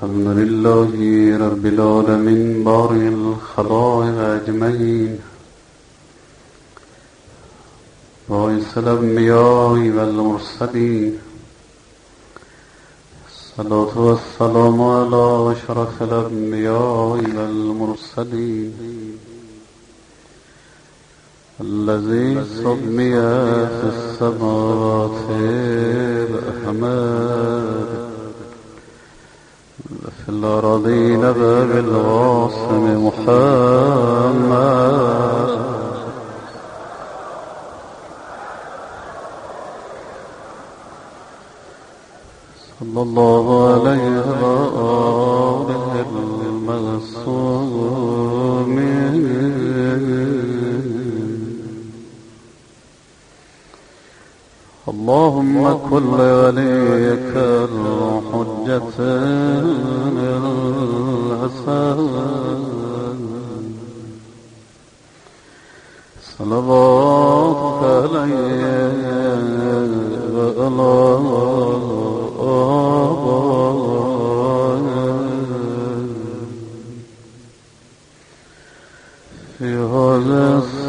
الحمد لله رب العالمين بارئ الخلائق أجمعين باعث الأنبياء والمرسلين الصلاة والسلام على أشرف الأنبياء والمرسلين الذي سمي في السماوات الأحمد في الأراضين بالغاصم محمد صلى الله عليه وآله المعصومين. اللهم كن لوليك الحجة الحسن صلواتك عليه وعلى آبائه في هذا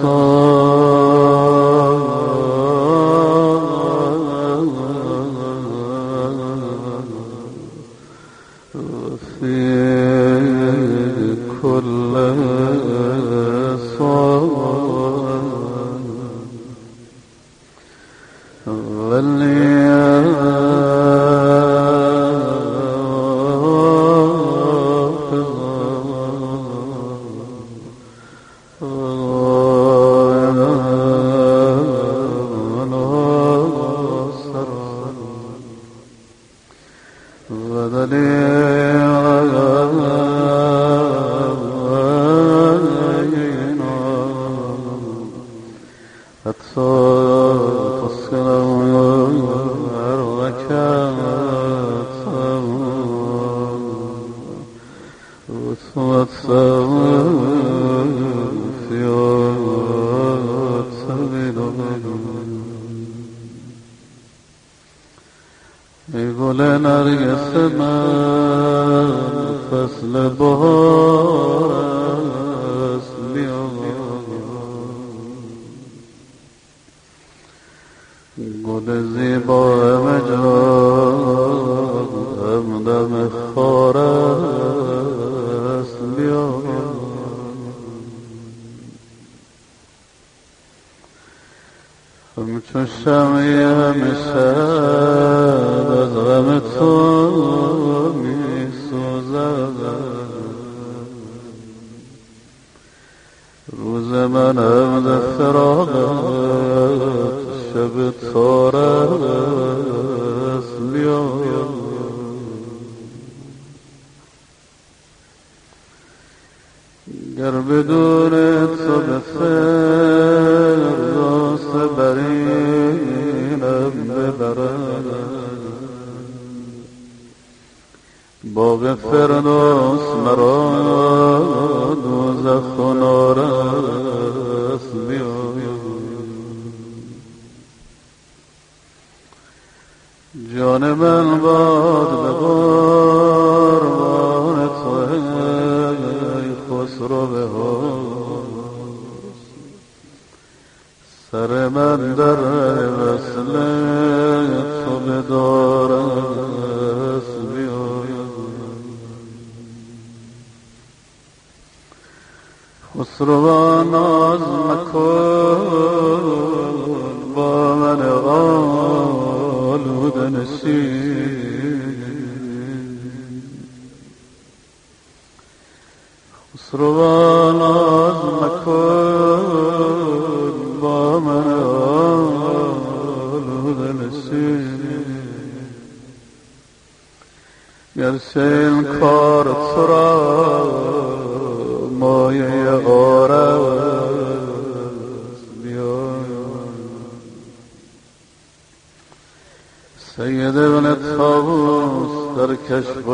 سید ابن طاووس در کشف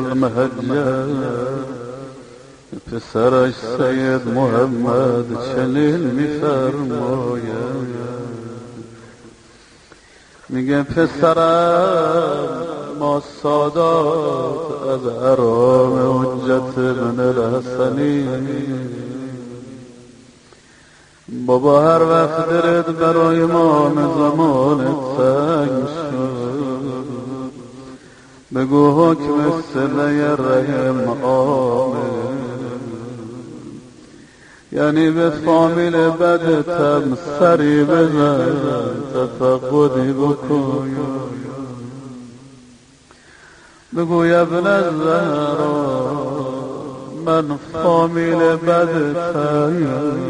المهجر پسرش سید محمد چنین میفرماید، میگه پسرم ما سادات از ارام حجت ابن الحسنی بابا هر وقت دلت برای امام زمانت تنگ شد بگو حکم صله رحم آمد، یعنی به فامیل بدتم سری بزن تفقدی بکن بگو یا ابن الزهرا من فامیل بدتم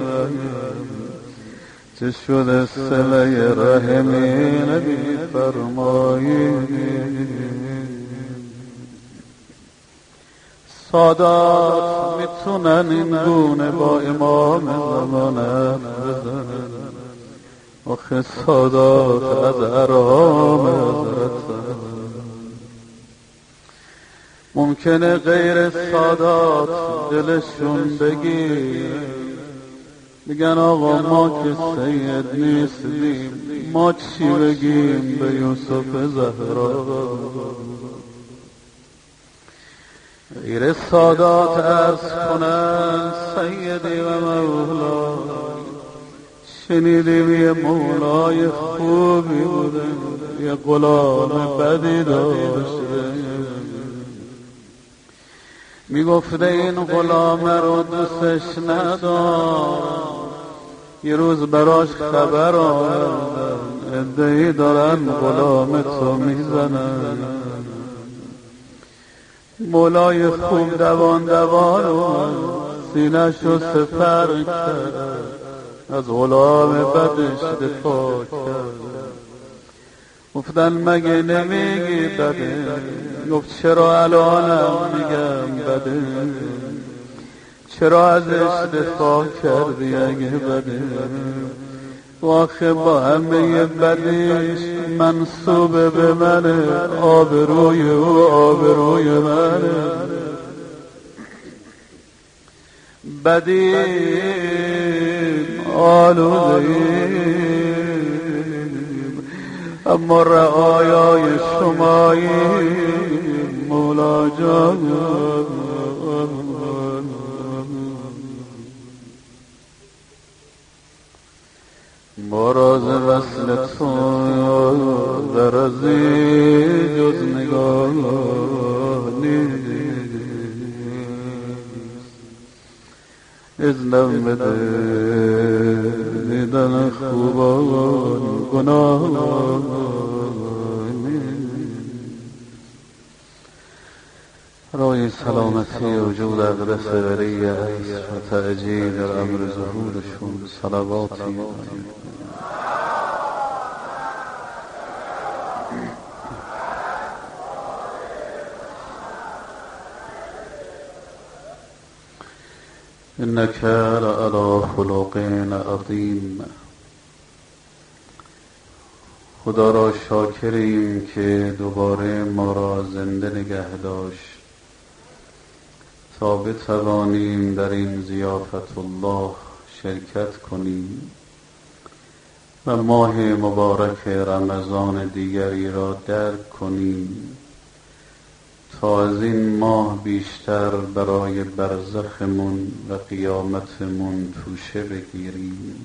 چه شده صله رحمی نبی فرمایی سادات میتونن این گونه با امام زمانت بزنن آخه سادات از ارهام حضرت ممکنه غیر سادات دلشون بگیر میگن آقا ما که سید نیستیم ما چی بگیم به یوسف زهرا غیر سادات عرض کنن سیدی و مولا شنیدیم یه مولای خوبی بوده یه غلام بدی داشته میگفته این غلام رو دوستش ندارم یه روز براش خبر آوردن ادعی دارن غلام تو میزنن مولای خوب دوان سینه‌شو سپر کرد از غلام بدش دفاع کرد گفتن مگه نمیگی بده گفت چرا الانم میگم بده چرا ازش دفاع کردی اگه بده واخه با همه بدیش منصوب به منه آبروی او آبروی منه بدیم آلودیم اما رعایای شماییم مولا جان مراز وصل تو درازی جز نگاه نیست اذنم بده دیدن خوبان گناه رای سلامتی وجود اقدس بریه است و تعجیل در امر ظهورشون صلواتی انك لعلى خلق عظیم. خدا را شاکریم که دوباره ما را زنده نگه داشت تا بتوانیم در این ضیافت الله شرکت کنیم و ماه مبارک رمضان دیگری را درک کنیم تا از این ماه بیشتر برای برزخمون و قیامتمون توشه بگیریم.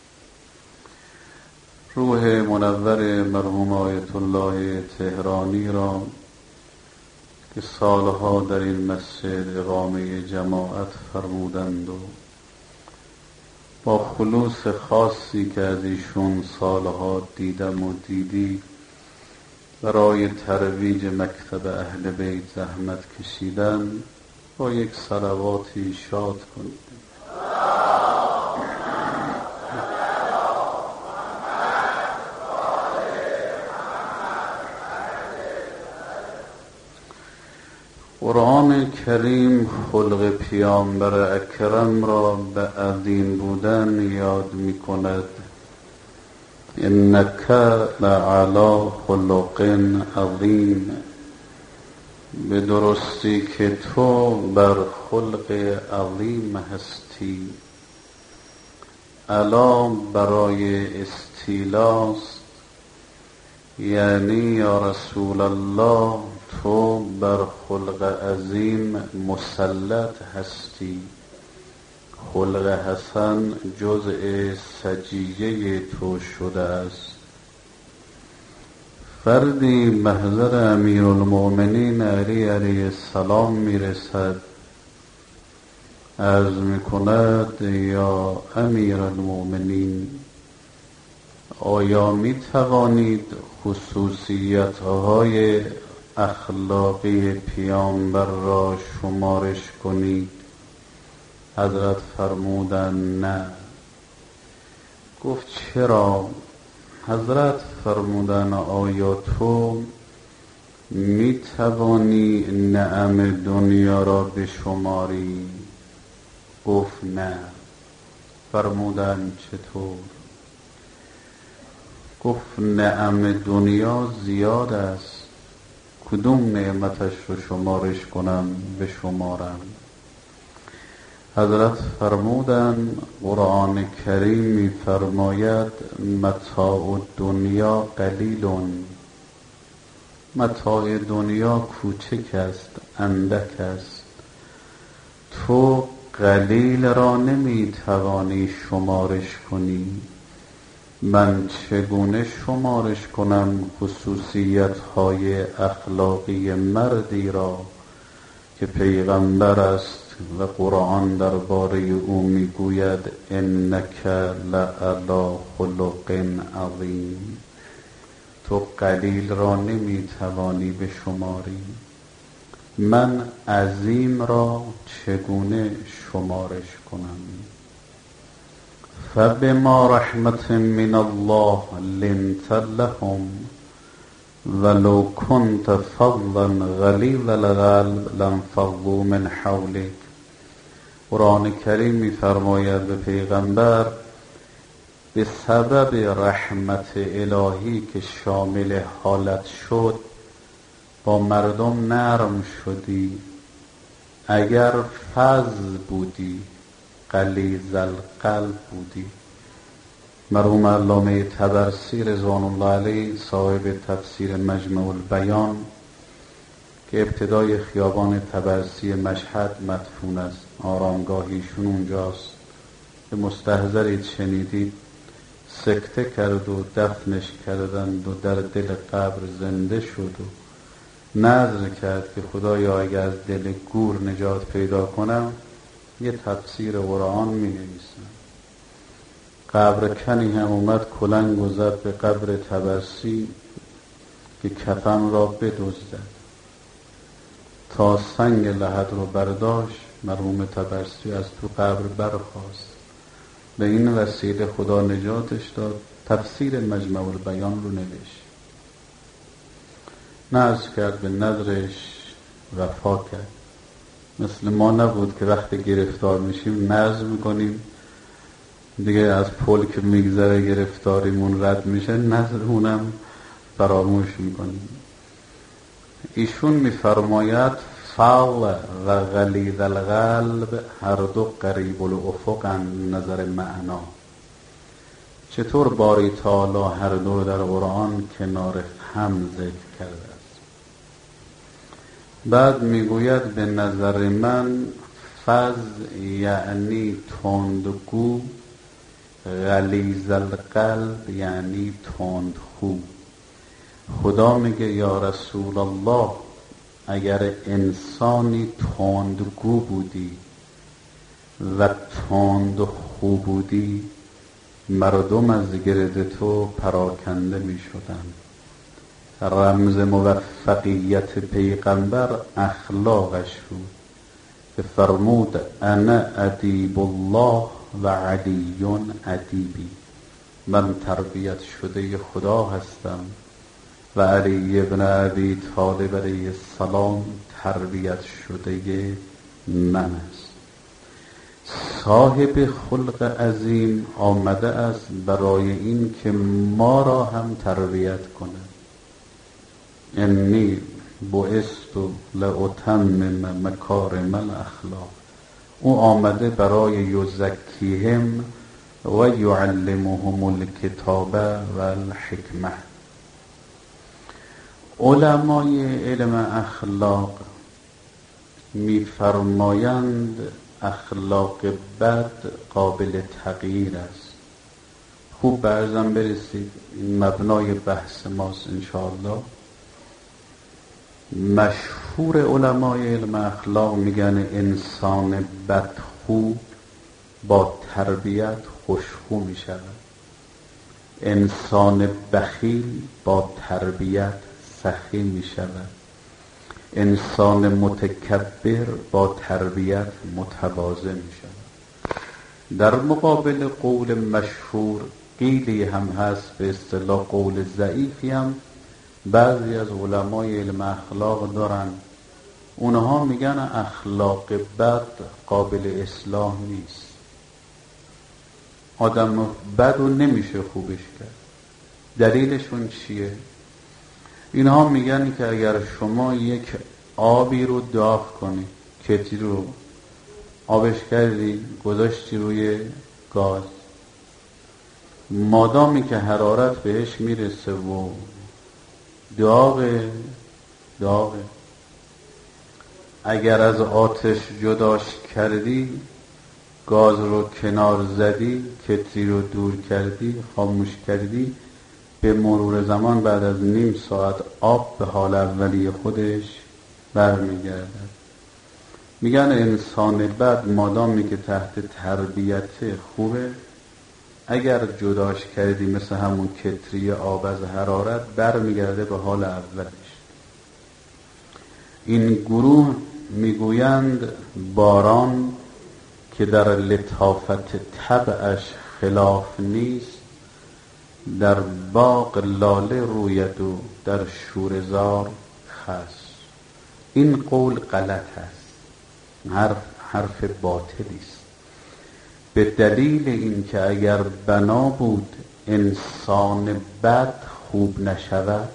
روح منور مرحوم آیت الله تهرانی را که سالها در این مسجد اقامه جماعت فرمودند و با خلوص خاصی که از ایشون سالها دیدم و دیدی برای ترویج مکتب اهل بیت زحمت کشیدن با یک صلواتی شاد کنید. قرآن کریم خلق پیامبر اکرم را به عظیم بودن یاد می کند. انک لعلی خلق عظیم، به درستی که تو بر خلق عظیم هستی. علا برای استیلاست، یعنی یا رسول الله تو بر خلق عظیم مسلط هستی. خلق حسن جزء سجیه تو شده است. فردی محضر امیرالمؤمنین علی علیه السلام میرسد، عرض میکند یا امیرالمؤمنین، آیا میتوانید خصوصیت‌های اخلاقی پیامبر را شمارش کنید؟ حضرت فرمودند نه. گفت چرا؟ حضرت فرمودند آیا تو میتوانی نعم دنیا را بشماری؟ گفت نه. فرمودند چطور؟ گفت نعم دنیا زیاد است، کدوم نعمتش رو شمارش کنم بشمارم؟ حضرت فرمودند قرآن کریم می‌فرماید متاع دنیا قلیلون، متاع دنیا کوچک است، اندک است. تو قلیل را نمی‌توانی شمارش کنی، من چگونه شمارش کنم خصوصیت‌های اخلاقی مردی را که پیغمبر است و قرآن درباره او میگوید انک لعلی خلق عظیم. تو قلیل را نمیتوانی بشماری، من عظیم را چگونه شمارش کنم؟ فبما رحمة من الله لنت لهم ولو كنت فظا غلیظ القلب لانفضوا من حولك. قرآن کریم می‌فرماید به پیغمبر به سبب رحمت الهی که شامل حالت شد با مردم نرم شدی. اگر فظ بودی، غلیظ القلب بودی. مرحوم علامه طبرسی رضوان الله علیه صاحب تفسیر مجمع البیان که ابتدای خیابان طبرسی مشهد مدفون است، آرامگاهیشون اونجاست، که مستحضرید شنیدید سکته کرد و دفنش کردند و در دل قبر زنده شد و نذر کرد که خدایا اگر از دل گور نجات پیدا کنم یه تفسیر قرآن می نویسم. قبر کنی هم اومد کلنگ و زد به قبر طبرسی که کفن را بدزدد. تا سنگ لحد رو برداشت مرحوم طبرسی از تو قبر برخاست. به این وسیله خدا نجاتش داد، تفسیر مجمع البیان رو نوشت. نذر کرد، به نذرش وفا کرد. مثل ما نبود که وقتی گرفتار میشیم نذر میکنیم دیگه از پل که میگذره گرفتاریمون رد میشه، نذرمونم فراموش میکنیم. ایشون میفرماید فعل و غلیظ القلب هر دو قریب الافق نظر معنا. چطور باری تعالی هر دو در قرآن کنار هم ذکر کرده است؟ بعد میگوید به نظر من فظ یعنی تندگو، غلیظ القلب یعنی تندخو. خدا میگه یا رسول الله اگر انسانی تندگو بودی و تندخو بودی مردم از گرد تو پراکنده می شدن. رمز موفقیت پیغمبر اخلاقش بود که فرمود انا ادیب الله و علی ادیبی، من تربیت شده خدا هستم و علی ابن ابی طالب علیه السلام تربیت شده من است. صاحب خلق عظیم آمده است برای این که ما را هم تربیت کنه. انی بعثت لاتمم مکارم الاخلاق. او آمده برای یزکیهم و یعلمهم الکتاب و الحکمه. علمای علم اخلاق می‌فرمایند اخلاق بد قابل تغییر است. خوب به عرضم برسید، این مبنای بحث ماست انشاءالله. مشهور علمای علم اخلاق میگن انسان بدخو با تربیت خوشخو میشود، انسان بخیل با تربیت سخی میشود، انسان متکبر با تربیت متواضع میشود. در مقابل قول مشهور قیلی هم هست، به اصطلاح قول ضعیفی هم بعضی از علمای علم اخلاق دارن. اونها میگن اخلاق بد قابل اصلاح نیست، آدم بد رو نمیشه خوبش کرد. دلیلشون چیه؟ اینها میگن که اگر شما یک آبی رو داغ کنی، کتری رو آبش کردی گذاشتی روی گاز، مادامی که حرارت بهش میرسه و داغه اگر از آتش جداش کردی، گاز رو کنار زدی، کتری رو دور کردی، خاموش کردی، به مرور زمان بعد از نیم ساعت آب به حال اولی خودش برمیگردد. میگن انسان بد مادامی که تحت تربیت خوبه، اگر جداش کردی مثل همون کتری آب از حرارت برمیگرده به حال اولش. این گروه میگویند باران که در لطافت طبعش خلاف نیست، در باغ لاله روید و در شوره‌زار خس. این قول غلط است، حرف باطلی است، به دلیل اینکه اگر بنا بود انسان بد خوب نشود،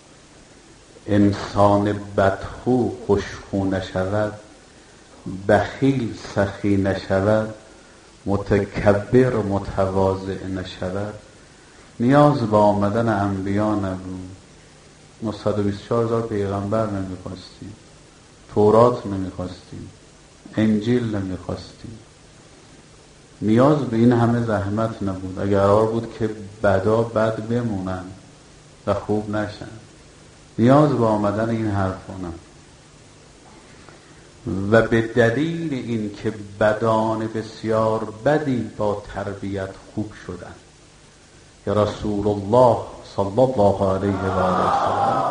انسان بدخو خوشخو نشود، بخیل سخی نشود، متکبر متواضع نشود، نیاز به آمدن انبیا نبود. ما 124,000 پیغمبر نمیخواستیم، تورات نمیخواستیم، انجیل نمیخواستیم، نیاز به این همه زحمت نبود. اگر قرار بود که بدا بد بمونن و خوب نشن، نیاز به آمدن این حرفا نبود. و به دلیل این که بدان بسیار بدی با تربیت خوب شدن که رسول الله صلی الله علیه و آله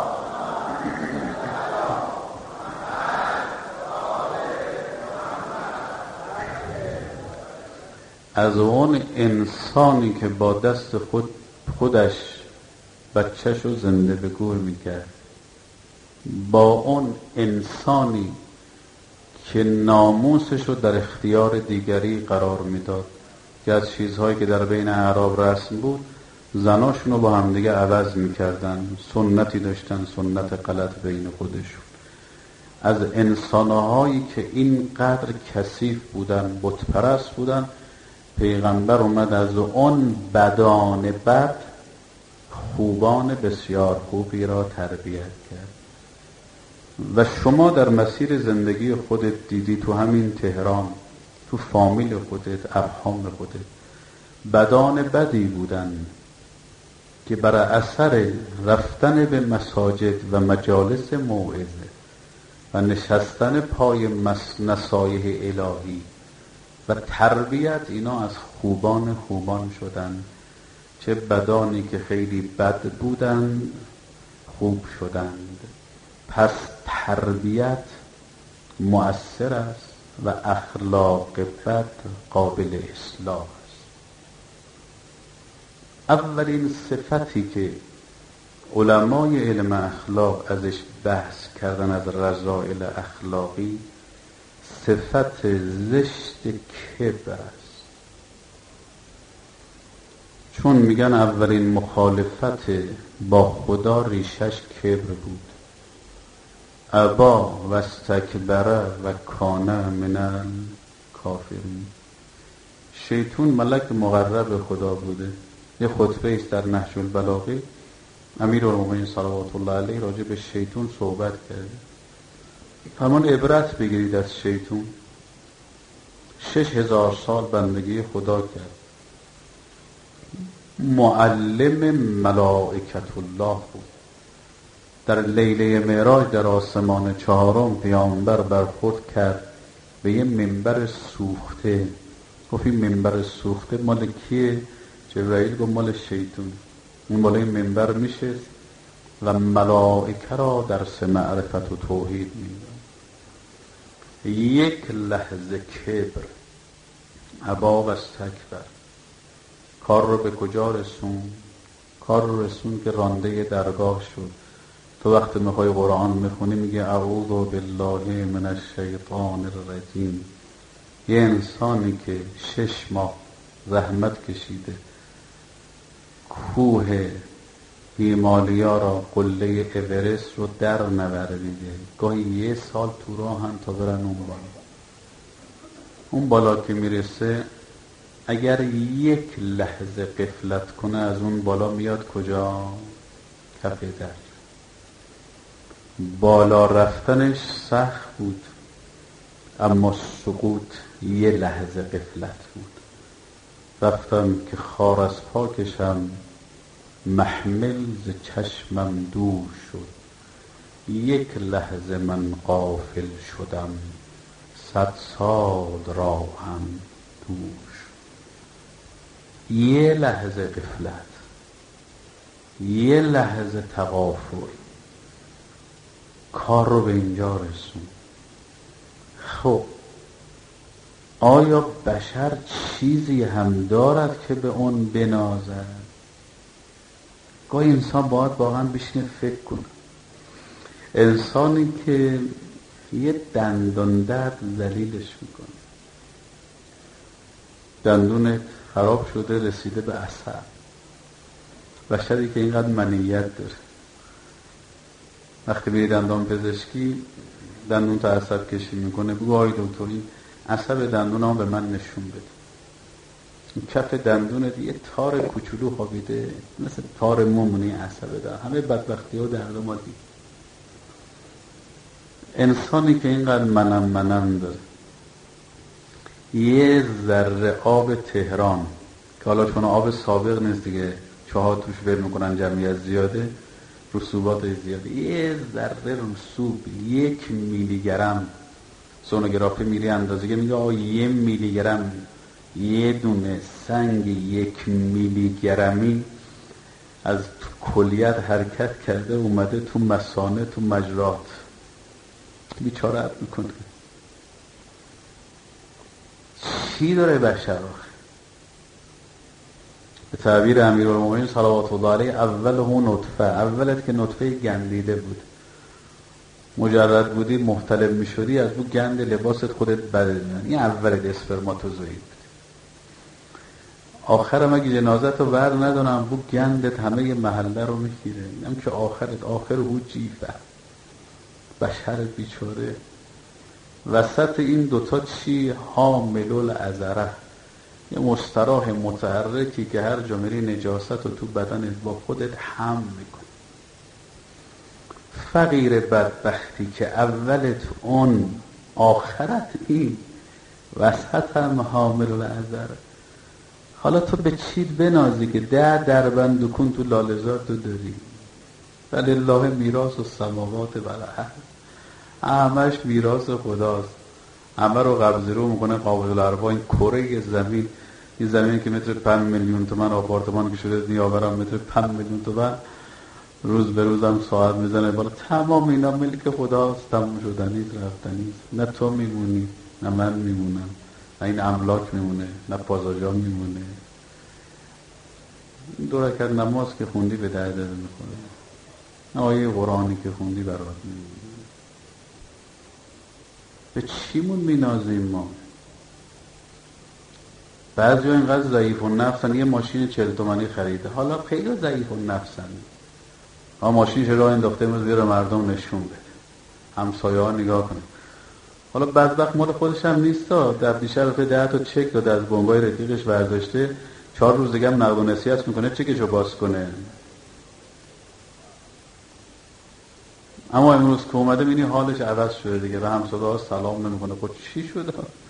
از اون انسانی که با دست خودش بچه‌شو زنده به گور میکرد، با اون انسانی که ناموسش رو در اختیار دیگری قرار میداد، که از چیزهایی که در بین اعراب رسم بود، زناشون رو با همدیگه عوض میکردن، سنتی داشتن، سنت غلط بین خودشون. از انسانهایی که اینقدر کثیف بودن، بت پرست بودن، پیغمبر اومد از اون بدان بد خوبان بسیار خوبی را تربیت کرد. و شما در مسیر زندگی خودت دیدی، تو همین تهران، تو فامیل خودت، ارحام خودت، بدان بدی بودن که بر اثر رفتن به مساجد و مجالس موعظه و نشستن پای نصایح الهی و تربیت، اینا از خوبان شدن. چه بدانی که خیلی بد بودن خوب شدند. پس تربیت مؤثر است و اخلاق بد قابل اصلاح است. اولین صفتی که علمای علم اخلاق ازش بحث کردن از رذائل اخلاقی، صفت زشت کبر است. چون میگن اولین مخالفت با خدا ریشش کبر بود. ابا و استکبر و کان من الکافرین. شیطان ملک مقرب خدا بوده. یه خطبه است در نهج البلاغه امیرالمومنین صلوات الله علیه راجع به شیطان صحبت کرده. فرمان عبرت بگیرید از شیطان. 6000 سال بندگی خدا کرد، معلم ملائکت الله بود. در لیله معراج در آسمان چهارم پیامبر برخورد کرد به یه منبر سوخته. گفت این منبر سوخته مال کیه؟ جبرائیل گفت مال شیطان. اون بالای منبر میشه و ملائکه را درس معرفت و توحید میدن. یک لحظه کبر، ابا و استکبر کار رو به کجا رسون؟ کار رو رسون که رانده درگاه شد. تو وقتی میخوای قرآن میخونی میگه اعوذ بالله من الشیطان الرجیم. یه انسانی که 6 ماه زحمت کشیده، کوه هیمالیا را، قله اورست رو در نوردیده، گاهی 1 سال تو راه هم تا برن اون بالا که میرسه اگر یک لحظه غفلت کنه از اون بالا میاد کجا؟ کف در. بالا رفتنش سخت بود اما سقوط 1 لحظه غفلت بود. رفتم که خار از پاکشم، محمل ز چشمم دور شد. 1 لحظه من غافل شدم، 100 سال را هم دور شد. 1 لحظه غفلت، 1 لحظه تغافل کار رو به اینجا رسون. خب آیا بشر چیزی هم دارد که به اون بنازد؟ گاهی انسان باید واقعا بشینه فکر کنه. انسانی که یه دندان درد ذلیلش میکنه، دندونت خراب شده رسیده به عصب، بشری که اینقدر منیت داره، وقتی میری دندان پزشکی دندون تا عصب کشی میکنه، بگو آی دکتر این عصب دندونم به من نشون بده. این کف دندونت یه تار کوچولو خوابیده مثل تار مومونی عصب داره. همه بدبختی ها درد ما دید. انسانی که اینقدر منم داره، یه ذره آب تهران که حالا چون آب سابق نیست دیگه، چاها توش ور میکنن، جمعیت زیاده، رسوبات زیاده، یه ذره رسوب 1 میلی گرم سونوگرافی میری اندازه میگه آقا 1 میلی گرم، یه دونه سنگ 1 میلی گرمی از کلیت حرکت کرده اومده تو مثانه، تو مجرات، بیچاره عب میکنه. چی داره بشر آخه؟ به تعبیر امیرالمومنین صلوات الله علیه اوله نطفه، اولت که نطفه گندیده بود، مجرد بودی محتلم میشدی از بو گند لباست خودت بده میان. این اول اسپرماتوزوئید بود. آخرم اگه جنازت رو بر ندونم بو گندت همه محله رو میگیره. اینم که آخر هو جیفه، بشر بیچاره وسط این دوتا چی؟ حامل العذره، یه مستراح متحرکی که هر جا میری نجاست رو تو بدنت با خودت حمل میکنه. فقیر بدبختی که اولت اون آخرت این، وسط هم حامل العذره. حالا تو به چی بنازی که 10 دربند کن تو لالزار تو داری؟ ولله میراث السماوات و الارض، همش میراث خداست. همه رو قبض رو میکنه قابل الاربا. این کره زمین، این زمین که متر 5 میلیون تومان آپارتمان که شده نیاورم متر 5 میلیون تومان، روز به روزم ساعت میزنه بالا. تمام اینا ملک خداست، تمام شدنی رفتنی. نه تو میمونی نه من میمونم، نه این املاک میمونه نه پازاجا میمونه. این 2 رکعت نماز که خوندی به درد میخوره، نه آیه قرآنی که خوندی برات میمونه. به چیمون مینازیم ما؟ بعضی ها اینقدر ضعیف و نفسن، یه ماشین 40 تومانی خریده، حالا خیلی ضعیف و نفسن، ماشینش راه انداخته امروز بیاره مردم نشون بده، همسایه ها نگاه کنه. حالا بدبخت مال خودش هم نیست، در دیشب رفته 10 تا چک داده از بنگاه رفیقش برداشته، 4 روز دیگه هم نقد و نصیحت میکنه چکشو باز کنه. اما امروز که اومده بینی حالش عوض شده دیگه، به همسایه‌ها سلام نمیکنه. خب چی شده؟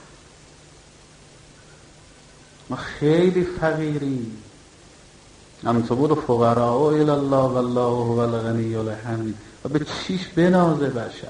ما خیلی فقیریم. انتم فقراء الی الله والله هو الغنی الحمید. و به چیش بنازه بشر؟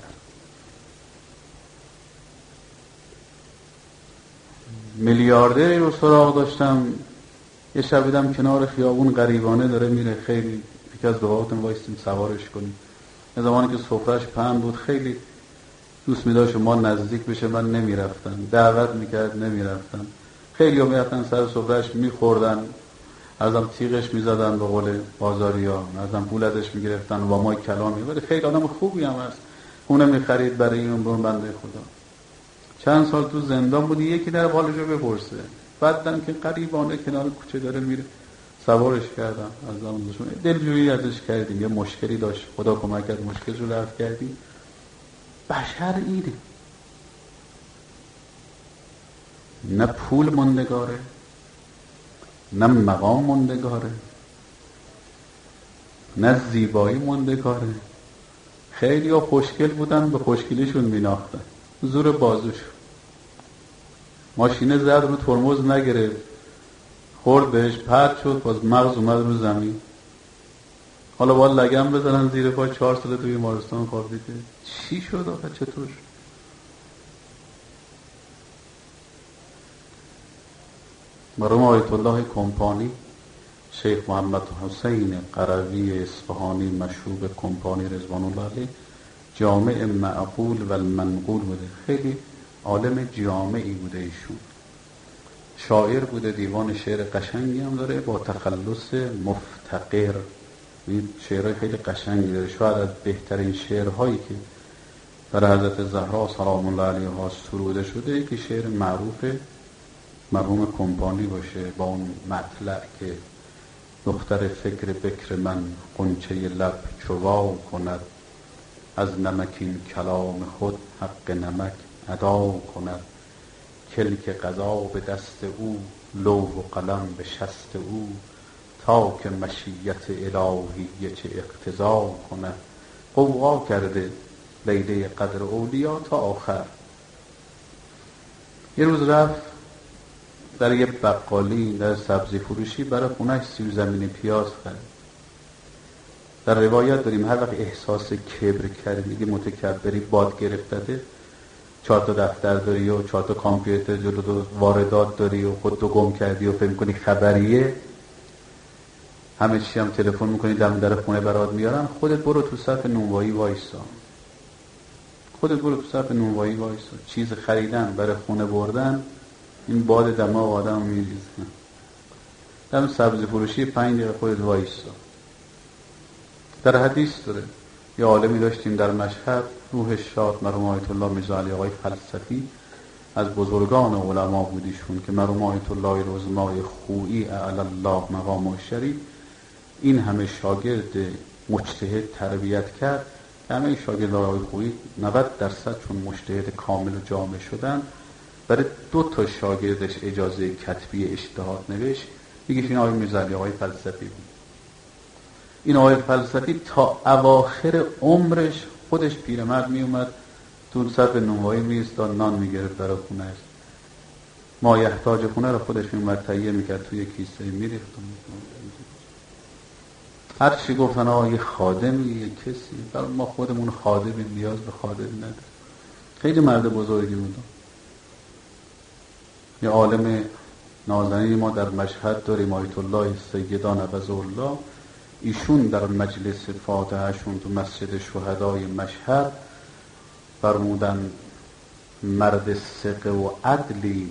میلیاردری رو سراغ داشتم، یه شب دیدم کنار خیابون غریبانه داره میره، خیلی یکی از دعاتون وایستیم سوارش کنیم. یه زمانی که سفرهش پهن بود خیلی دوست می‌داشت ما نزدیک بشه، من نمیرفتم، دعوت میکرد نمیرفتم. خیلی ها میرفتن سر سفرهش میخوردن، ازم تیغش میزدن به قول بازاریا، ازم پول ازش میگرفتن و ما کلامی. ولی خیلی آدم خوبی هم هست، خونه میخرید برای این برون بنده خدا. چند سال تو زندان بودی، یکی در حالشو بپرسه. بعدم که قریبانه کنار کوچه داره میره، سوارش کردم، از زمانشون دلجویی ازش کردیم، یه مشکلی داشت، خدا کمک کرد مشکلش رو رفع کردیم. بشر اینه، نه پول مندگاره، نه مقام مندگاره، نه زیبایی مندگاره. خیلی ها خوشگل بودن، به خوشگلیشون میناختن، زور بازوش. ماشینه زد رو ترمز نگرفت، خورد بهش، پرد شد، باز مغز اومد رو زمین. حالا باید لگم بزنن زیر پا، 4 ساله توی بیمارستان خوابیده. چی شد آخه؟ چطور شد؟ مرحوم آیت الله کمپانی، شیخ محمد حسین قروی اصفهانی مشهور کمپانی رضوان الله علیه، جامع معقول و المنقول بوده. خیلی عالم جامعی بوده ایشون. شاعر بوده، دیوان شعر قشنگی هم داره با تخلص مفتقر. این شعرهای خیلی قشنگی داره، شاید از بهترین شعرهایی که برای حضرت زهرا سلام الله علیها سروده شده که شعر معروف مرحوم کمپانی باشه، با اون مطلع که دختر فکر بکر من غنچه لب چوا کند، از نمکین کلام خود حق نمک ادا کند، کلک قضا به دست او، لوح و قلم به شست او، تا که مشیت الهی چه اقتضا کند. غوغا کرده لیله قدر اولیا تا آخر. یه روز رفت در یه بقالی، در سبزی فروشی، برای خونهش سیب زمینی پیاز خرید. در روایت داریم هر وقت احساس کبر کردی، دیگه متکبری، باد گرفتده، 4 تا دفتر داری و 4 تا کامپیوتر جلو واردات داری و خودتو گم کردی و فکر می‌کنی خبریه، همه چی هم تلفن می‌کنی دم در خونه برات میارن، خودت برو تو صف نونوایی وایسا. خودت برو تو صف نونوایی وایسا. چیز خریدن برای خونه بردن، این باد دماغ آدم میریزه. در سبزی فروشی 5 دقیقه خودت وایسا. در حدیث داره، یه عالمی داشتیم در مشهد، روح شاد، مرحوم آیت الله میرزا علی آقای فلسفی، از بزرگان علما بودیشون که مرحوم آیت الله رزمای خویی اعلی الله مقام شریف این همه شاگرد مجتهد تربیت کرد. همه شاگردان آقای خویی 90% چون مجتهد کامل و جامع شدن، برای 2 تا شاگردش اجازه کتبی اجتهاد نوشت. یکیش این آقای میرزا علی آقای فلسفی بود. این آقای فلسفی تا اواخر عمرش خودش پیرمرد می اومد تو صف نونوایی میایستاد، نان میگرفت برای خونهش، ما یحتاج خونه رو خودش می اومد تهیه میکرد، توی کیسه میریخت. هر چی گفتن آقا یه خادمی، یه کسی، ما خودمون خادمیم، نیاز به خادم نداریم. خیلی مرد بزرگی بود. یه عالم نازنین ما در مشهد داریم، آیت الله سیدان عبدالله، ایشون در مجلس فاتحهشون تو مسجد شهدای مشهد فرمودن مرد ثقه و عدلی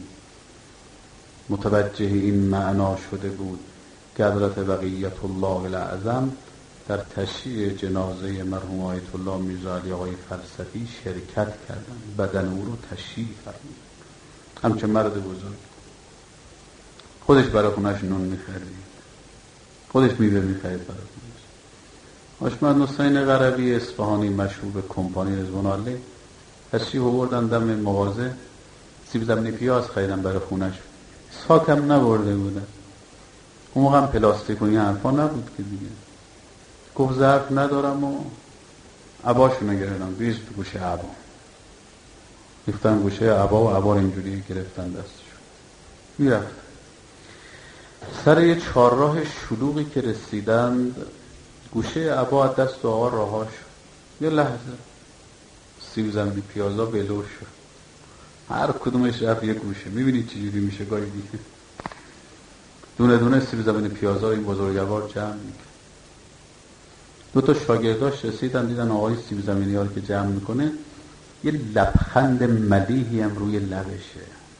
متوجه این معنا شده بود که حضرت بقیت الله الاعظم در تشییع جنازه مرحوم آیت الله میرزا علی آقای فلسفی شرکت کردن، بدن او رو تشییع فرمود. همچه مرد بزرگ، خودش برای خونش نون می‌خرید، خودش میوه می‌خرید برای خونش. حاج حسین قروی اصفهانی مشهور به کمپانی رضوان الله تشریف آوردن دم مغازه، سیب زمینی پیاز خریدن برای خونش. ساکم نبرده بودن، اون موقع هم پلاستیک و این حرفا نبود که دیگه. گفت ظرف ندارم و عباشونو گرفتن ریز تو گوشه عبا، ریختن گوشه عبا و عبا اینجوری گرفتن دستشون میرفت. سر یه چهارراه شلوغی که رسیدند گوشه عبا از دست آقا رها شد. یه لحظه سیب زمینی پیازا بلور شد، هر کدومش رفت یه گوشه. میبینید چجوری میشه گاهی دیگه دونه دونه سیب زمینی پیازا این بزرگوار جمع میکنه. دو تا شاگرداش رسیدن دیدن آقای سیب زمینی ها رو که جمع میکنه، یه لبخند ملیحی هم روی لبشه.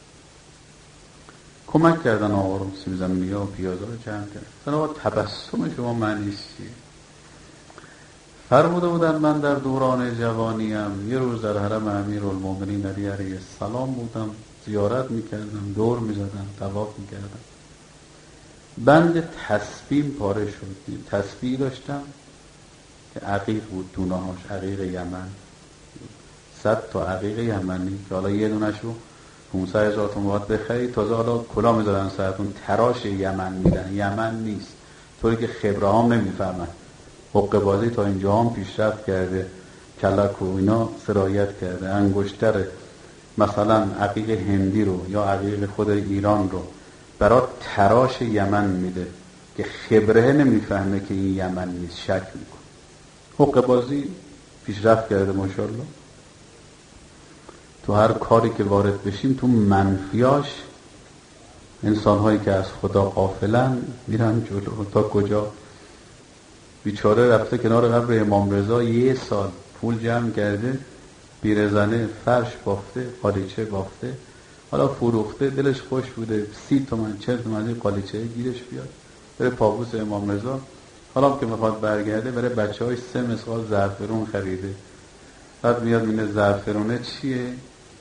کمک کردن آقا رو سیب زمینی ها و پیازا رو جمع کردن. آقا تبسم شما معنیش چیه؟ فرموده بودن من در دوران جوانیم یه روز در حرم امیرالمومنین علی علیه السلام بودم، زیارت میکردم، دور میزدم، طواف میکردم، بند تسبیح پاره شد. تسبیح داشتم که عقیق بود، دونه هاش عقیق یمن، 100 تا عقیق یمنی که حالا یه دونش رو 500,000 تومان باید بخرید، تازه حالا کلا میذارن سرتون، تراش یمن میدن، یمن نیست، طوری که خبره هم نمیفهمن. حقه بازی تا اینجا هم پیشرفت کرده، کلک و اینا سرایت کرده. انگشتر مثلا عقیق هندی رو یا عقیق خود ایران رو برای تراش یمن میده که خبره نمیفهمه که این یمن نیست، شک میکنه. حقه بازی پیشرفت کرده ماشاءالله. تو هر کاری که وارد بشیم تو منفیاش انسان هایی که از خدا غافلن میرن جلو. تا کجا؟ بیچاره رفته کنار قبر امام رضا 1 سال پول جمع کرده، بیرزنه فرش بافته، قالیچه بافته، حالا فروخته، دلش خوش بوده 30 تومن 40 تومن قالیچه گیرش بیاد بره پابوس امام رضا. حالا که میخواد برگرده بره بچه‌هاش 3 مسقال زعفرون خریده. بعد میاد میگه زعفرونه چیه؟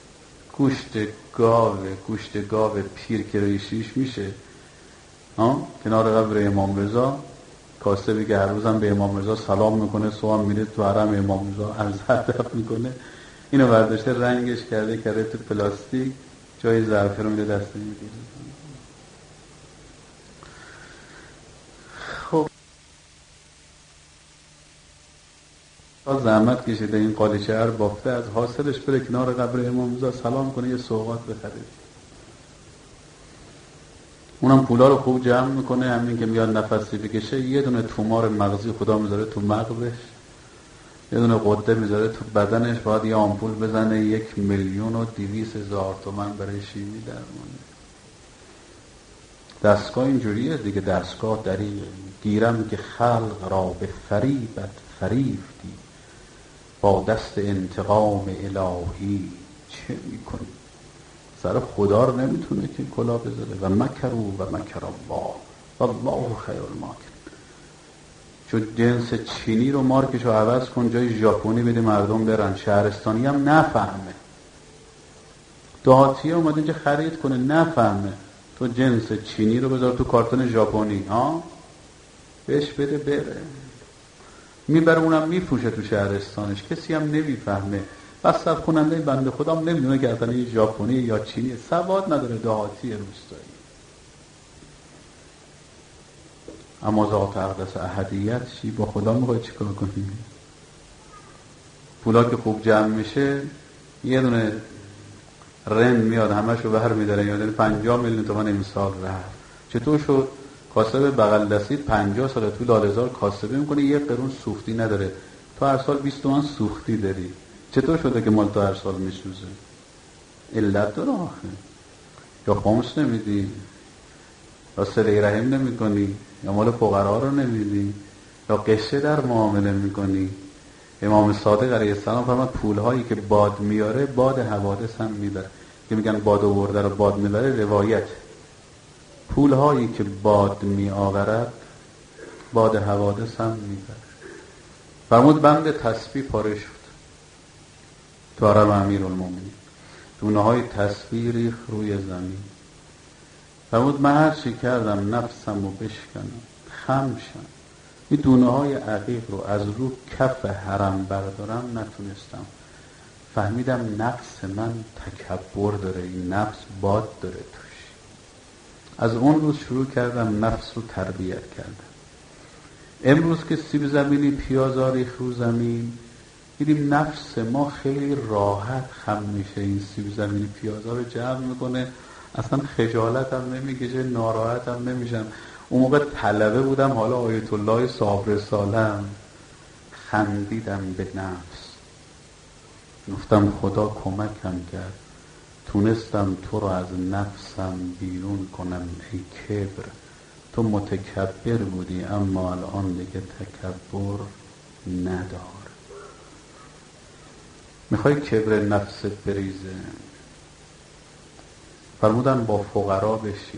گوشت گاو پیر که ریشیش میشه کنار قبر امام رضا. کاسبی که هر روزم به امام رضا سلام میکنه، صبح میره تو حرم امام رضا عرض ادب میکنه، اینو برداشته رنگش کرده تو پلاستیک، جای زعفرون میده دست نمیگیره. خب تا زحمت کشیده این قالیچه هر بافته، از حاصلش بره کنار قبر امام رضا سلام کنه، یه سوغات بخره. اونم پولا رو خوب جمع میکنه، همین که میاد نفسی بکشه یه دونه تومار مغزی خدا میذاره تو مغزش، یه دونه قده میذاره تو بدنش، باید یه آمپول بزنه 1,200,000 تومان برای شیمی درمانه. دستگاه اینجوریه دیگه، دستگاه دریغه. گیرم که خلق را به فریبت فریفتی، با دست انتقام الهی چه میکنی؟ سر خدا رو نمیتونه که کلا بذاره. و مکروا و مکر الله والله خیر الماکرین. چون جنس چینی رو مارکش رو عوض کن، جای ژاپنی بده مردم برن، شهرستانی هم نفهمه، دهاتی اومده اینجا خرید کنه نفهمه، تو جنس چینی رو بذار تو کارتون ژاپنی بهش بده بره، میبره اونم میفروشه تو شهرستانش، کسی هم نمیفهمه. مصرف کننده بنده خدا هم نمیدونه که اصلا این ژاپنی یا چینی، سواد نداره، دهاتی روستایی. اما ذات اقدس احدیت چی؟ با خدا میخوای چیکار کنی؟ پولا که خوب جمع میشه یه دونه رن میاد همشو بر میداره، یادن 50 میلیون تومان امسال رفت. چطور شد؟ کاسب بغل دستی 50 سال تو لاله‌زار کاسبی میکنه، یه قرون سوختی نداره، تو هر سال 20 تومان سوختی داری. چطور شده که مال تو هر سال میسوزه؟ علت داره آخه. یا خمس نمیدی، یا صله رحم نمی کنی، یا مال فقرا رو نمیدی، یا قشه در معامله میکنی. امام صادق علیه السلام فرمود پولهایی که باد میاره باد حوادث هم میبره. که میگن باد آورده رو باد میبره، روایت. پولهایی که باد میآورد باد حوادث هم میبره. فرمود بند تسبیح پاره شد تو حرم امیرالمومنین، دونه های تسبیح ریخت روی زمین. فرمود من هر چی کردم نفسم رو بشکنم خم شم، این دونه های عقیق رو از رو کف حرم بردارم نتونستم. فهمیدم نفس من تکبر داره، این نفس باد داره توش. از اون روز شروع کردم نفس رو تربیت کردم. امروز که سیب زمینی پیازا ریخت رو زمین، دیدیم نفس ما خیلی راحت خم میشه، این سیب زمینی پیازا رو جمع میکنه، اصلا خجالت هم نمیکشه، ناراحت هم نمیشم. اون موقع طلبه بودم، حالا آیت الله صابر سالم، خندیدم به نفس، گفتم خدا کمکم کرد، تونستم تو رو از نفسم بیرون کنم. ای کبر، تو متکبر بودی اما الان دیگه تکبر ندار. میخوای کبر نفست بریزه؟ فرمودن با فقرا بشی.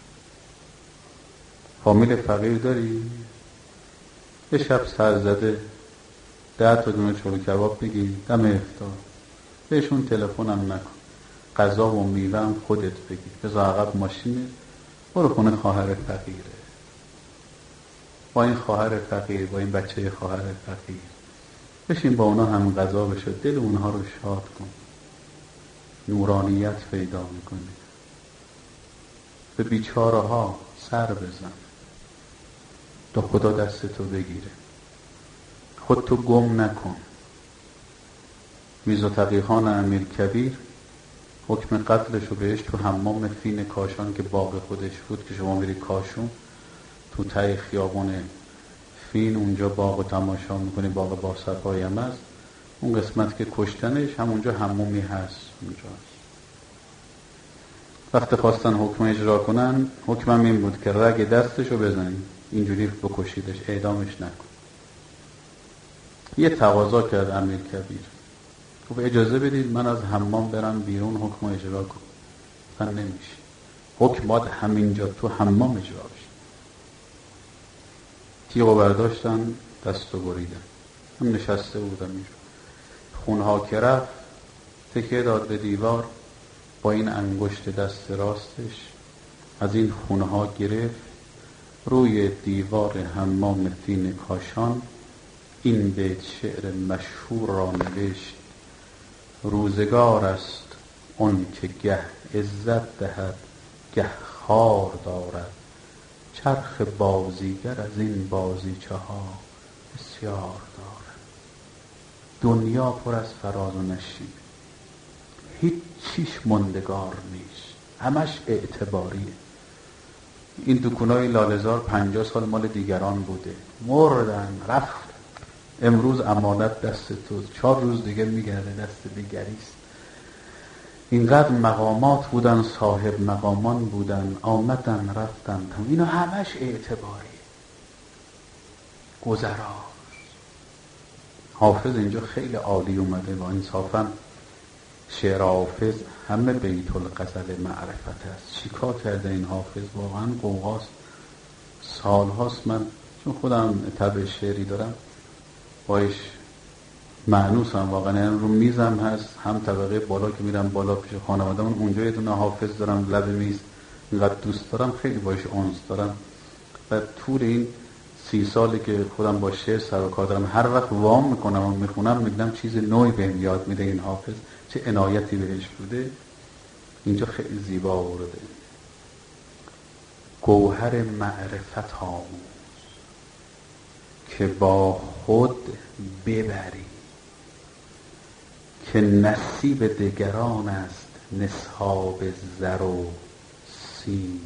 فامیل فقیر داری؟ یه شب سرزده 10 تا دونه چلو کباب بگی دم افطار، بهشون تلفنم نکن، غذا و میوه هم خودت بگیر، بذار عقب ماشینت، برو خونه خواهر فقیره، با این خواهر فقیر، با این بچه خواهر فقیر بشین، با اونا هم غذا بشه، دل اونها رو شاد کن، نورانیت پیدا میکنی. به بیچاره ها سر بزن تا خدا دستتو بگیره. خودتو گم نکن. میرزا تقیخان امیرکبیر حکم قتلشو بهش تو حمام فین کاشان که باغ خودش بود، که شما میری کاشون تو ته خیابان فین، اونجا باغ تماشا میکنی، باغ با صفایی هم هست، اون قسمت که کشتنش همونجا حمومی هست اونجاست. وقتی خواستن حکم اجرا کنن، حکمم این بود که رگ دستشو بزنی، اینجوری بکشیدش، اعدامش نکن. یه تقاضا کرد امیرکبیر، خب اجازه بدید من از حمام برم بیرون حکم اجرا کنم. من نمیشه، حکم باید همینجا تو حمام اجرا بشه. تیغو برداشتن، دستو بریدن. هم نشسته بودم اینجا، خونها که رفت تکیه داد به دیوار، با این انگشت دست راستش از این خونها گرفت، روی دیوار حمام فین کاشان این بیت شعر مشهور را نوشت: روزگار است اون که گه عزت دهد گه خار دارد، چرخ بازیگر از این بازیچه ها بسیار دارد. دنیا پر از فراز و نشیب، هیچ چیش مندگار نیست، همش اعتباریه. این دکونای لاله‌زار 50 سال مال دیگران بوده، مردن رفت، امروز امانت دست تو، 4 روز دیگه میگرده دست دیگریست. اینقدر مقامات بودن، صاحب مقامان بودن، آمدن رفتن، اینا همش اعتباریه، گذرا. حافظ اینجا خیلی عالی اومده و انصافا شعر حافظ همه بیت الغزل معرفت است. چیکار کرده این حافظ؟ واقعا قوقاست. سالهاست من چون خودم طبع شعری دارم باش معنوسم، واقعا رو میزم هست، هم طبقه بالا که میرم بالا پیش خانواده‌مون، اونجا یه دونه حافظ دارم لب میز، اینقدر دوست دارم، خیلی باش انس دارم. و طول این 30 سالی که خودم با شعر سر و کار دارم، هر وقت وام میکنم و میخونم میگم چیز نوعی بهم یاد میده این حافظ، چه عنایتی بهش بوده. اینجا خیلی زیبا آورده: گوهر معرفت آموز که با خود ببری، که نصیب دگران است نصاب زر و سیم.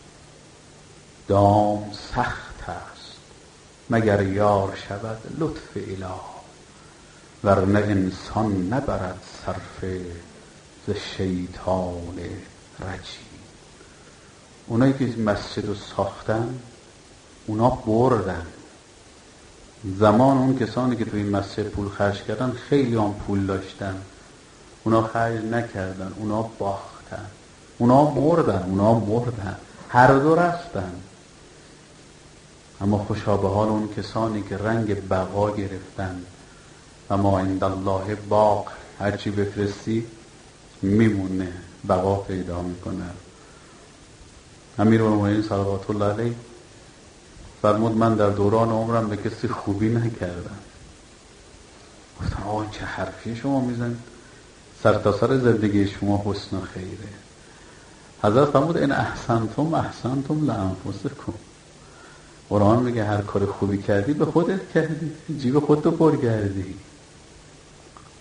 دام سخت است مگر یار شود لطف اله، ورنه انسان نبرد صرفه ز شیطان رجیم. اونایی که مسجد رو ساختن اونا بردن. زمان اون کسانی که توی این مسجد پول خرج کردن خیلی هم پول داشتن، اونا خرج نکردن، اونا باختن، اونا بردن، هر دو رفتن. اما خوشا به حال اون کسانی که رنگ بقا گرفتن. اما عند الله باق، هرچی بفرستی میمونه، بقا پیدا میکنه. امیرالمومنین صلوات الله علیه فرمود من در دوران عمرم به کسی خوبی نکردم. گفتم آقا چه حرفی شما میزنید؟ سر تا سر زندگی شما حسن و خیره. حضرت فرمود ان احسنتم احسنتم لانفسکم. قرآن میگه هر کار خوبی کردی به خودت کردی، جیب خودتو پر کردی.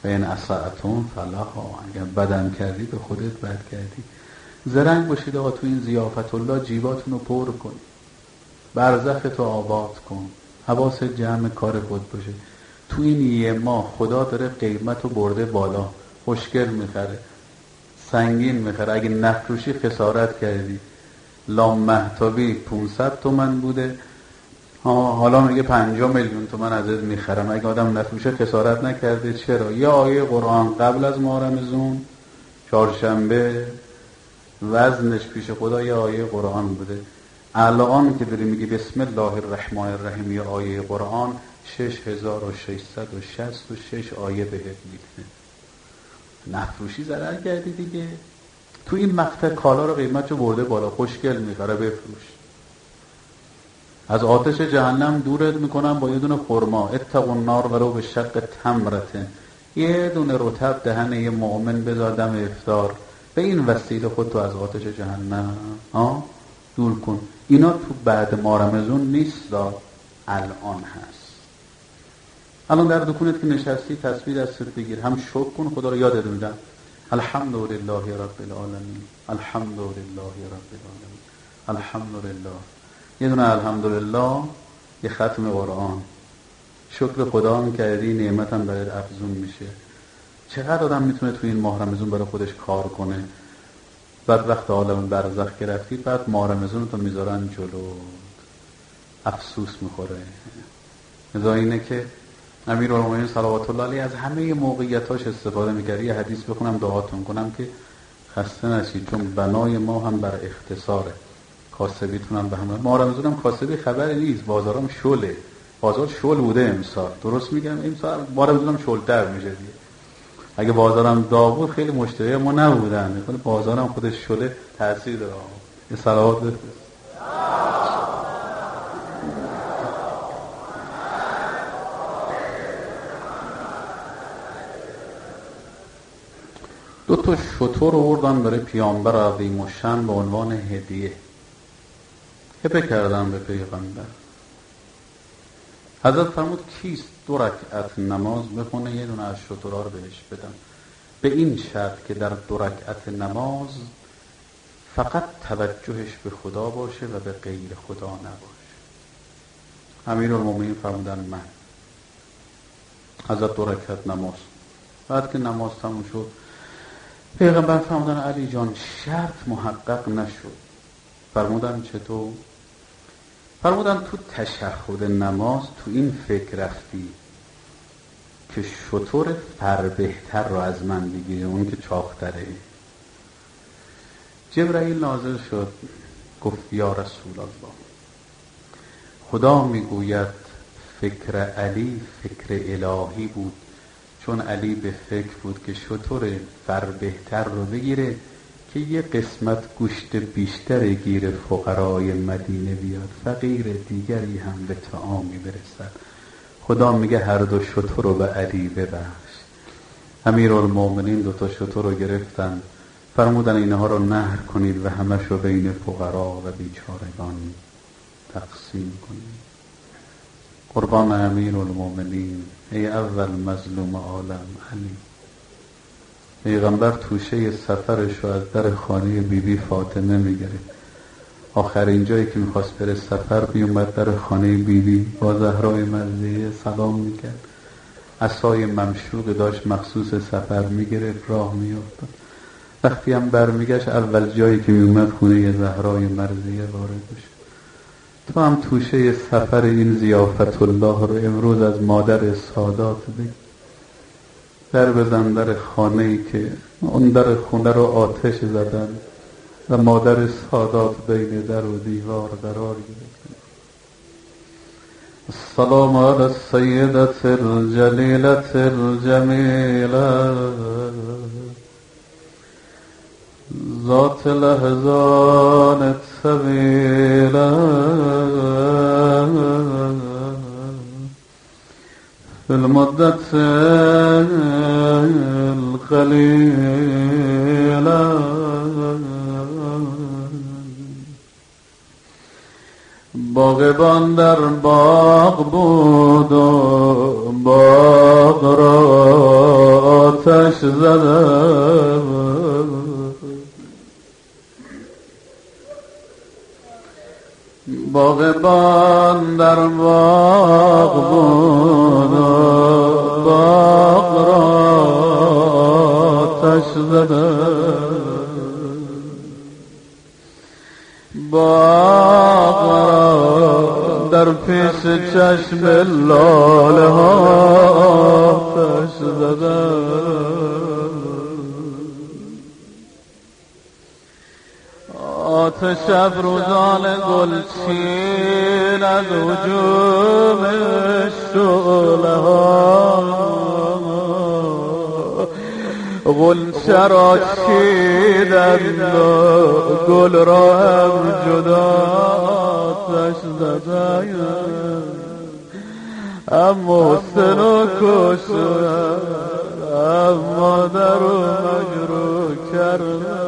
و این اسعتم فلها، اگر بدم کردی به خودت بد کردی. زرنگ باشید آقا، تو این ضیافت الله جیباتون رو پر کنید، برزختو آباد کن، حواست جمع کار خود باشه. تو این یه ماه خدا داره قیمت رو برده بالا، خوشگل میخره، سنگین میخره. اگه نفروشی خسارت کردی. لام مهتابی 500 تومن بوده، حالا میگه 50 میلیون تومن ازت میخرم. اگه آدم نفروشه خسارت نکرده. چرا؟ یا آیه قرآن قبل از ماه رمضان چهارشنبه وزنش پیش خدا یه آیه قرآن بوده. الان که داری میگی بسم الله الرحمن الرحیم یه آیه قرآن 6666 آیه بهت میکنه. نفروشی ضرر کردی دیگه. تو این مقطع کالا رو قیمت رو برده بالا، خوشگل میخره، بفروش. از آتش جهنم دورت میکنم با یه دونه خرما. اتقوا النار ولو بشق تمرة. یه دونه رطب دهن یه مؤمن بذار دم افطار، به این وسیله خودتو از آتش جهنم دور کن. اینا تو بعد ماه رمضان نیست، الان هست. الان در دکونت که نشستی تسبیح دستت بگیر، هم شکر کن، خدا رو یادت میدم. الحمدلله رب العالمین، الحمدلله رب العالمین، الحمدلله. یه دونه الحمدلله، یه ختم قرآن، شکر خدا هم کردی، نعمت هم برات افزون میشه. چقدر آدم میتونه تو این ماه رمضان برای خودش کار کنه. بعد وقت عالم برزخ گرفتی، بعد ماه رمضان تو میذارن جلو، افسوس میخوره. لذا اینه که امیرالمومنین صلوات الله علیه از همه موقعیتاش استفاده میکرد. یه حدیث بخونم دعاتون کنم که خسته نشید، چون بنای ما هم بر اختصاره. کاسبیتون هم به همه. ماه رمضان هم کاسبی خبری نیست، بازارم شله. بازار شل بوده امسال، درست میگم؟ امسال ماه رمضان هم شلتر میشه دیگه. اگه بازارم داغ بود خیلی مشتری ما نبودن، خود بازارم خودش شله تاثیر داره. یه صلوات بفرست. دو تا شتر آوردن برای پیامبر عظیم الشأن به عنوان هدیه. هبه کردن به پیغمبر. حضرت فرمود کیست 2 رکعت نماز بخونه یه دونه از شترها رو بهش بدم، به این شرط که در 2 رکعت نماز فقط توجهش به خدا باشه و به غیر خدا نباشه. امیرالمومنین فرمودن من. حضرت 2 رکعت نماز. بعد که نماز تموم شد پیغمبر فرمودن علی جان شرط محقق نشد. فرمودن چطور؟ فرمودن تو تشهد نماز تو این فکر رفتی که شتر فربهتر رو از من بگیری، اون که چاق‌تره. جبرائیل نازل شد گفت یا رسول الله، خدا میگوید فکر علی فکر الهی بود، چون علی به فکر بود که شتر فربهتر رو بگیره که یه قسمت گوشت بیشتر گیر فقرای مدینه بیاد، فقیر دیگری هم به طعامی برسد. خدا میگه هر دو شتر رو به علی ببخش. امیرالمومنین 2 تا شتر رو گرفتن، فرمودن اینها رو نحر کنید و همش رو بین فقرا و بیچارگان تقسیم کنید. قربان امیرالمومنین، ای اول مظلوم عالم علی. پیغمبر توشه سفرش رو از در خانه بیبی فاطمه میگیره. آخرین جایی که میخواست بره سفر بیومد در خانه بیبی با زهرای مرضیه سلام میکرد. عصای ممشوق داشت مخصوص سفر میگرفت، راه میافتاد. وقتی هم برمیگشت اول جایی که میومد خونه زهرای مرضیه وارد بشه. تو هم توشه سفر این ضیافت الله رو امروز از مادر سادات بگی. در بزن در خانه‌ای که اون در خونه رو آتش زدن و مادر سادات بین در و دیوار قرار گرفت. السلام علی السیدة الجلیلة الجمیلة ذات الاحزان الطویلة في المدة القليلة باغبان در باغ بود و باغ را آتش زدم باغبان در باغ بود و باغ را آتش زدم باغ را در پیش چشم لاله ها آتش زدم آتش افروزان گلچین از هجوم شعله ها غنچه را چیدند و گل را هم جدا آتش زدند اما حسن و کشتند اما در و مجروح کردند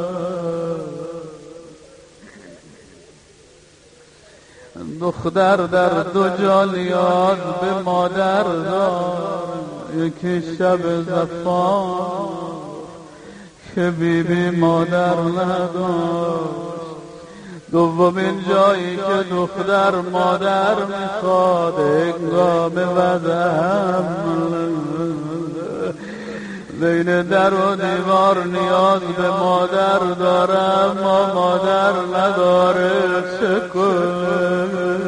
دختر در دو جال یاد به مادر دار یکی شب زفان که بیبی مادر نداشت دومین جایی که دختر مادر میخواد هنگام وضع بین در و دیوار نیاز به مادر داره اما مادر نداره چه کنه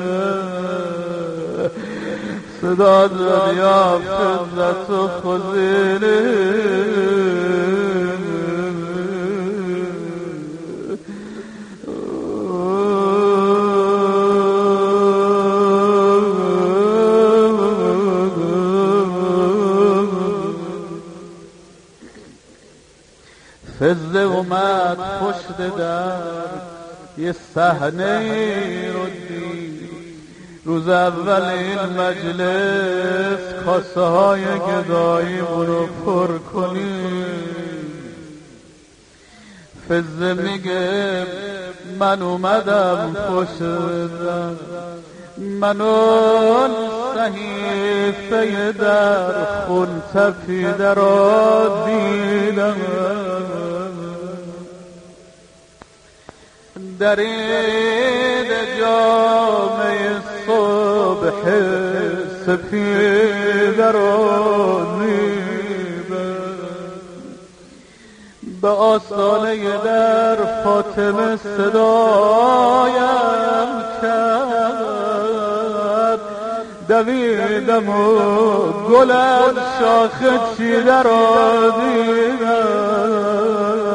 صدا دنیا فضلت و خزینه فضله اومد پشت در یه صحنه رو دید روز اول این مجلس کاسه های گدایی رو پر کنید فضله میگه من اومدم پشت در من اون صحیفه در خون تپیده را دیدم درید جامعه صبح سپیده را دیدم به آستانه در فاطمه صدایم کرد دویدم و گل از شاخه چیده را دیدم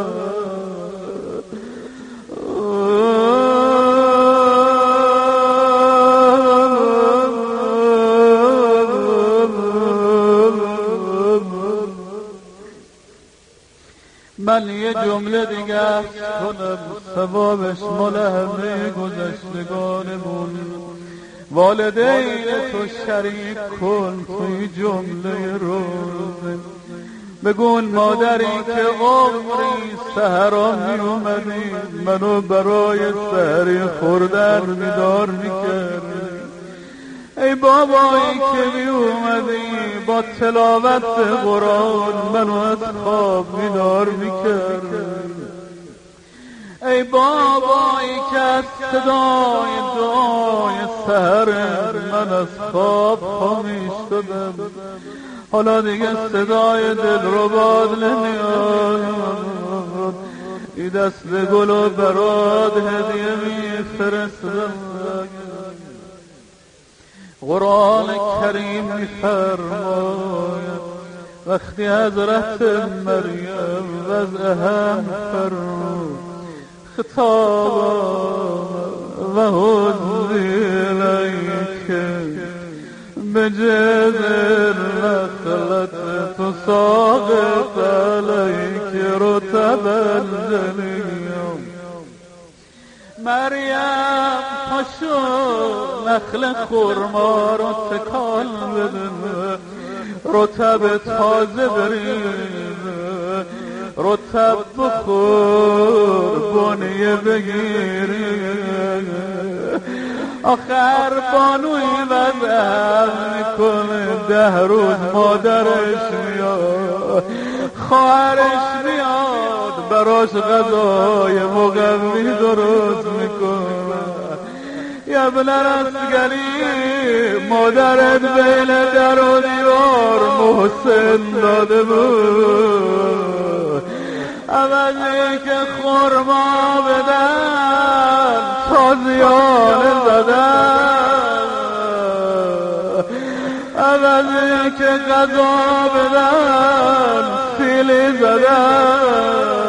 من یه جمله دیگه کنم ثوابش مال همه گذشتگانمون والدین تو شریک کن توی جمله روزه بگون مادری که عمری سحرا می اومدی منو برای سحری خوردن بیدار میکردی ای بابایی که می اومدی با تلاوت قرآن منو از خواب بیدار میکردی ای بابایی که از صدای دعای سحر من از خواب خاموش شدم حالا دیگه صدای دل رو باد نمیاد ای دست گل و برات هدیه میفرستم قرآن کریم میفرماید وقتی حضرت مریم وضع هم فرمود خطاب و حضی الیک بجذر نخلت تساقط علیک رطب الجنیم مریم پاشو نخل خرما رو تکان بده رطب تازه بریزه رطب بخور بنیه بگیری آخر بانوی وضع میکنه 10 روز مادرش میاد خواهرش میاد براش غذای مقوی درست میکنه. یه ابن رستگری مادرت بین در و دیوار محسن داده بود، عوضی که خورما بدن تازیانه زدن، عوضی که غذا بدن سیلی زدن.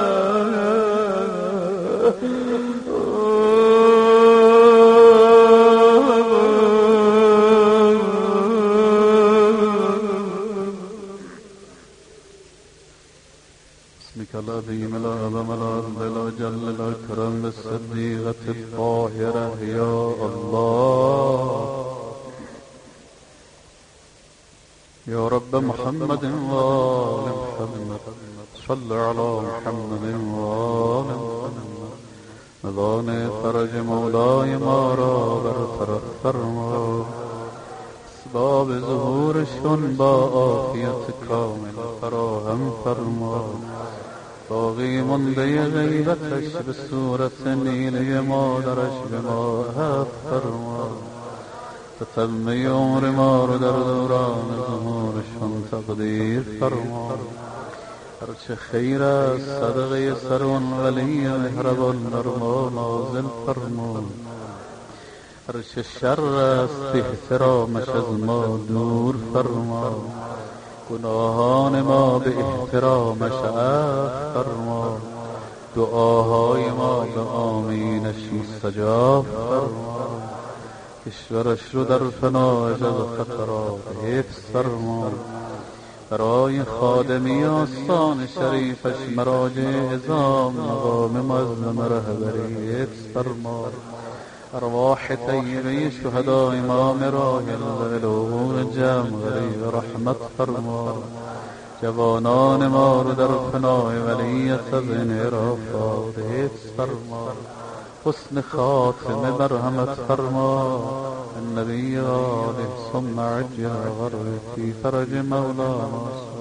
لا دیم لا عظم لا عزل لا جل لا کرم بالصدیقة الطاهرة یا الله یا رب محمد و آل محمد صل علی محمد و آل محمد. مدان فرج مولای ما را برطرف فرما، اسباب ظهورشون با عافیت کامل فراهم فرما. باقی مانده غیبتش به صورت نیله مادرش به ما عفو فرما. تتمه عمر ما رو در دوران ظهورشون تقدیر فرما. هرچه خیر است صدقه سر اون ولی مهربان بر ما نازل فرما. هرچه شر است احترامش از ما دور فرما. گناهان ما به احترامش عفو فرما. دعاهای ما به آمینش مستجاب فرما. کشورش رو در پناهش از خطرات حفظ فرما. برای خادمی آستان شریفش مراجع عظام مقام معظم رهبری حفظ فرما. ارواح طیبه شهداء امام راحل العبور جمع غریب رحمت فرما. جوانان ما رو در پناه ولیت از انحرافات حفظ فرما. حسن خاتمه مرحمت فرما. النبی آله ثم عجل غرب فی فرج مولانا.